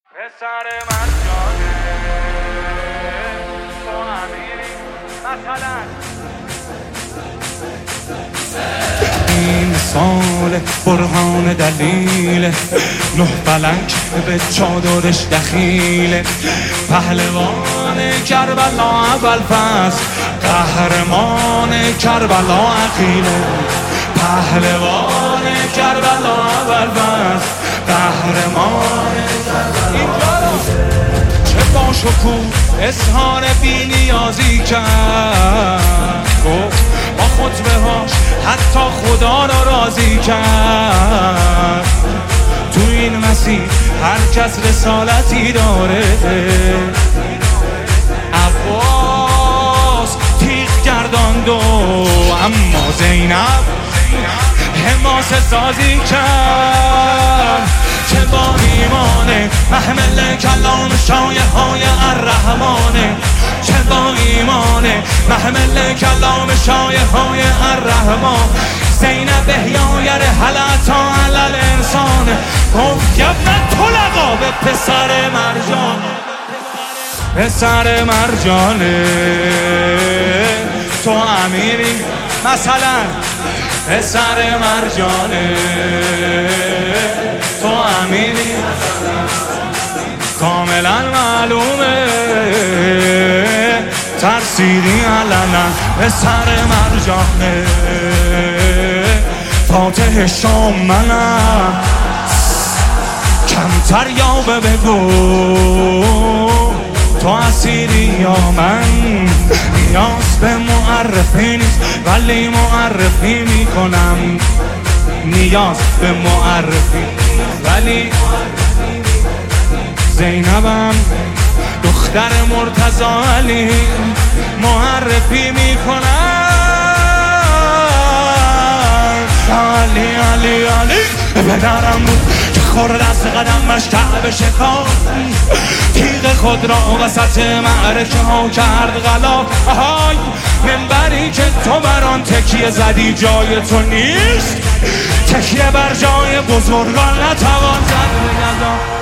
پسر مرجانه تو امیری مثلا این سال برهان دلیل نه فلک به چادرش دخیل پهلوان کربلا اول فصل قهرمان کربلا عقیله پهلوان کربلا اول فصل قهرمان چه با شکوه اظهار بی نیازی کرد گفت با خطبه هاش حتی خدا را راضی کرد تو این مسیر هر کس رسالتی داره عباس تیغ گرداند و اما زینب حماسه سازی کرد چه با ایمانه محمل کلام شایه های الرحمانه چه با ایمانه محمل کلام شایه های الرحمان زینب احیایر حلتا علل انسان گفت یبن تو لقا به پسر مرجان پسر مرجانه تو امیری مثلا پسر مرجانه تو امیری کاملا معلومه ترسیدی علنا پسر مرجانه فاتح شام منم کمتر یا بگو تو اسیری یا من نیاز به معرفی نیست ولی معرفی میکنم نیاز به معرفی ولی زینبم دختر مرتضی علی معرفی میکنم علی علی علی پدرم بود که خورد از قدمش کعبه شکاف تیغ خود را وسط معرکه ها کرد غلاف آهای منبری که تو بر آن تکیه زدی جای تو نیست تکیه بر جای بزرگان نتوان زد